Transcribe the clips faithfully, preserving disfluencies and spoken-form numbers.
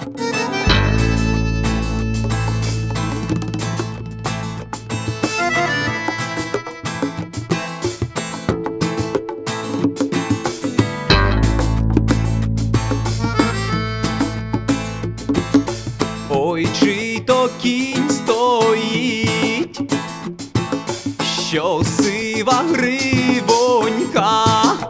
Ой, чий то кінь стоїть, що сива гривонька.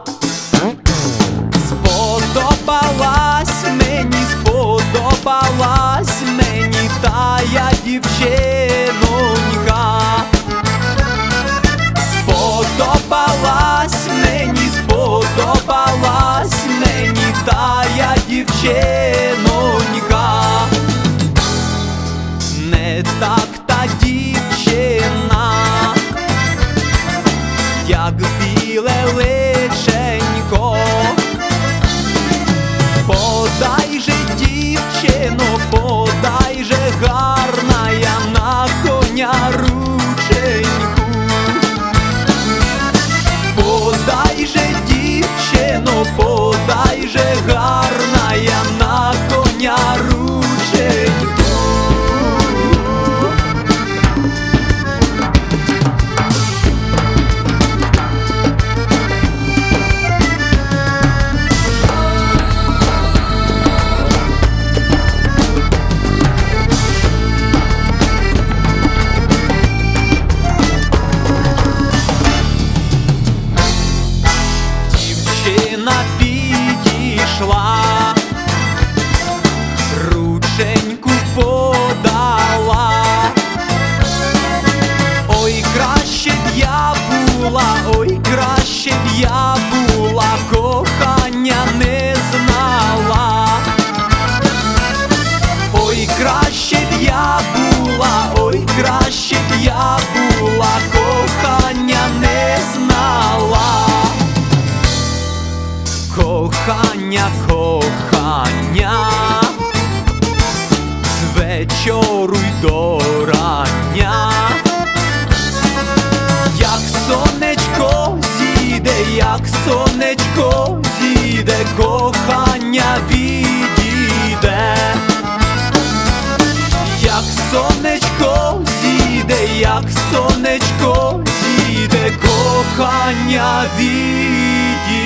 Сподобалась мені, сподобалась мені тая дівчинонька. Сподобалась мені, сподобалась мені тая дівчинонька. Не так та дівчина, як біле личенько. Подай же, дівчино, подай же, гарна я на коня рученьку. Подай же, дівчино, подай же, гарна я на коня рученьку. Дівчина підійшла, рученьку подала. Ой, краще б я була, ой, краще б я була, кохання не знала. Ой, краще б я була, ой, краще б я була, кохання не знала. Кохання, кохання, з вечору й до рання. Як сонечко зійде, як сонечко зійде, кохання відійде. Як сонечко зійде, як сонечко зійде, кохання відійде.